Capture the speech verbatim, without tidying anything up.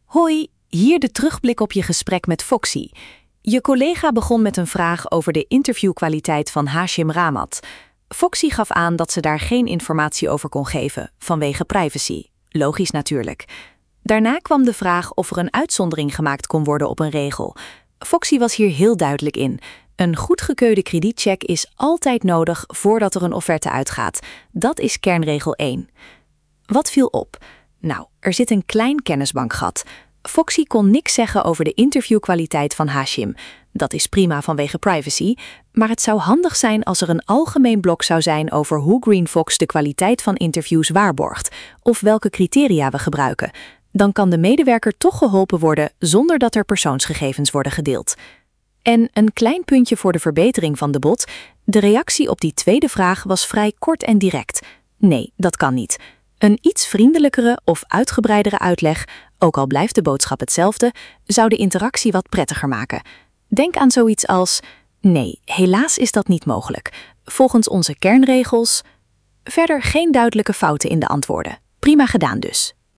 Hoi, hier de terugblik op je gesprek met Foxy. Je collega begon met een vraag over de interviewkwaliteit van Hashim Ramath. Foxy gaf aan dat ze daar geen informatie over kon geven, vanwege privacy. Logisch natuurlijk. Daarna kwam de vraag of er een uitzondering gemaakt kon worden op een regel. Foxy was hier heel duidelijk in. Een goedgekeurde kredietcheck is altijd nodig voordat er een offerte uitgaat. Dat is kernregel één. Wat viel op? Nou, er zit een klein kennisbankgat. Foxy kon niks zeggen over de interviewkwaliteit van Hashim. Dat is prima vanwege privacy, maar het zou handig zijn als er een algemeen blok zou zijn over hoe GreenFox de kwaliteit van interviews waarborgt, of welke criteria we gebruiken. Dan kan de medewerker toch geholpen worden zonder dat er persoonsgegevens worden gedeeld. En een klein puntje voor de verbetering van de bot. De reactie op die tweede vraag was vrij kort en direct. Nee, dat kan niet. Een iets vriendelijkere of uitgebreidere uitleg, ook al blijft de boodschap hetzelfde, zou de interactie wat prettiger maken. Denk aan zoiets als: nee, helaas is dat niet mogelijk. Volgens onze kernregels. Verder geen duidelijke fouten in de antwoorden. Prima gedaan dus.